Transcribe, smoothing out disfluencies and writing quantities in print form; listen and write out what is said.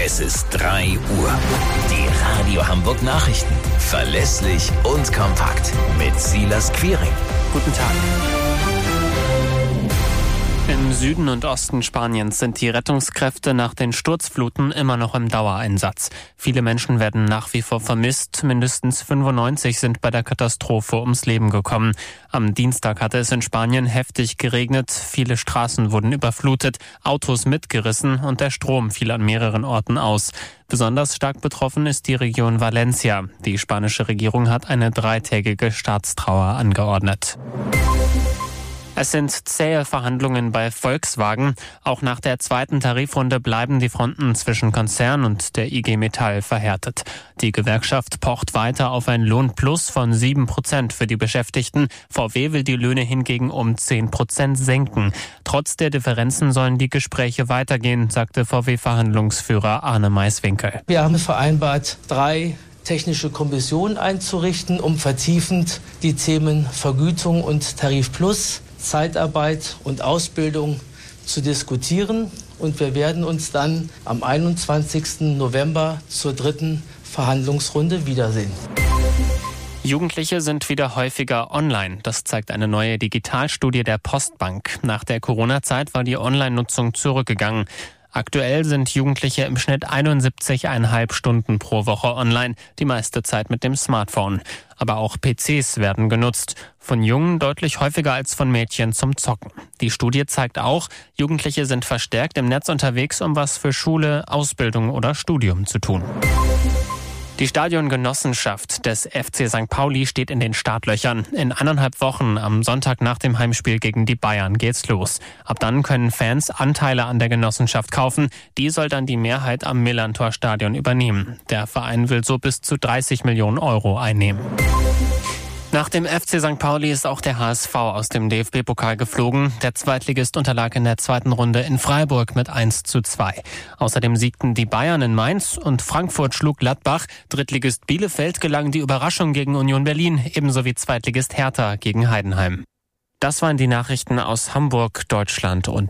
Es ist 3 Uhr. Die Radio Hamburg Nachrichten. Verlässlich und kompakt. Mit Silas Quiring. Guten Tag. Im Süden und Osten Spaniens sind die Rettungskräfte nach den Sturzfluten immer noch im Dauereinsatz. Viele Menschen werden nach wie vor vermisst. Mindestens 95 sind bei der Katastrophe ums Leben gekommen. Am Dienstag hatte es in Spanien heftig geregnet. Viele Straßen wurden überflutet, Autos mitgerissen und der Strom fiel an mehreren Orten aus. Besonders stark betroffen ist die Region Valencia. Die spanische Regierung hat eine 3-tägige Staatstrauer angeordnet. Es sind zähe Verhandlungen bei Volkswagen. Auch nach der zweiten Tarifrunde bleiben die Fronten zwischen Konzern und der IG Metall verhärtet. Die Gewerkschaft pocht weiter auf ein Lohnplus von 7% für die Beschäftigten. VW will die Löhne hingegen um 10% senken. Trotz der Differenzen sollen die Gespräche weitergehen, sagte VW-Verhandlungsführer Arne Maiswinkel. Wir haben vereinbart, 3 technische Kommissionen einzurichten, um vertiefend die Themen Vergütung und Tarif Plus, Zeitarbeit und Ausbildung zu diskutieren. Und wir werden uns dann am 21. November zur 3. Verhandlungsrunde wiedersehen. Jugendliche sind wieder häufiger online. Das zeigt eine neue Digitalstudie der Postbank. Nach der Corona-Zeit war die Online-Nutzung zurückgegangen. Aktuell sind Jugendliche im Schnitt 71,5 Stunden pro Woche online, die meiste Zeit mit dem Smartphone. Aber auch PCs werden genutzt. Von Jungen deutlich häufiger als von Mädchen zum Zocken. Die Studie zeigt auch, Jugendliche sind verstärkt im Netz unterwegs, um was für Schule, Ausbildung oder Studium zu tun. Die Stadiongenossenschaft des FC St. Pauli steht in den Startlöchern. In 1,5 Wochen am Sonntag nach dem Heimspiel gegen die Bayern geht's los. Ab dann können Fans Anteile an der Genossenschaft kaufen. Die soll dann die Mehrheit am Millerntor-Stadion übernehmen. Der Verein will so bis zu 30 Millionen Euro einnehmen. Nach dem FC St. Pauli ist auch der HSV aus dem DFB-Pokal geflogen. Der Zweitligist unterlag in der zweiten Runde in Freiburg mit 1:2. Außerdem siegten die Bayern in Mainz und Frankfurt schlug Gladbach. Drittligist Bielefeld gelang die Überraschung gegen Union Berlin, ebenso wie Zweitligist Hertha gegen Heidenheim. Das waren die Nachrichten aus Hamburg, Deutschland und